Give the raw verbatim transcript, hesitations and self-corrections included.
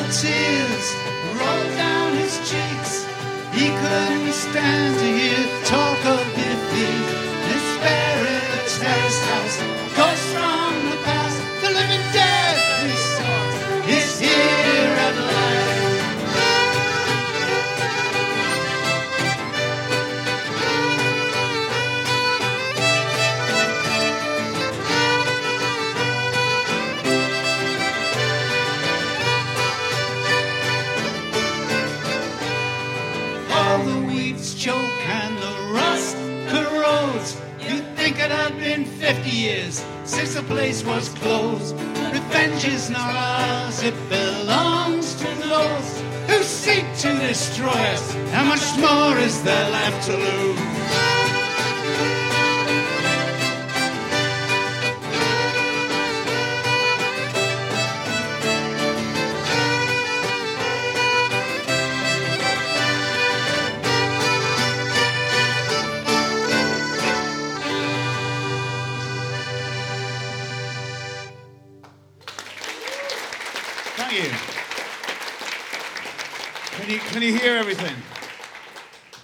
tears rolled down his cheeks. He couldn't stand to hear talk of defeat. Despair in a terraced house, ghosts from the past, the living dead we sought is here at last. All the weeds choke and the rust corrodes. You'd think it had been fifty years since the place was closed. Revenge is not ours, it belongs to those who seek to destroy us. How much more is there left to lose? Thank you. Can you, can you hear everything?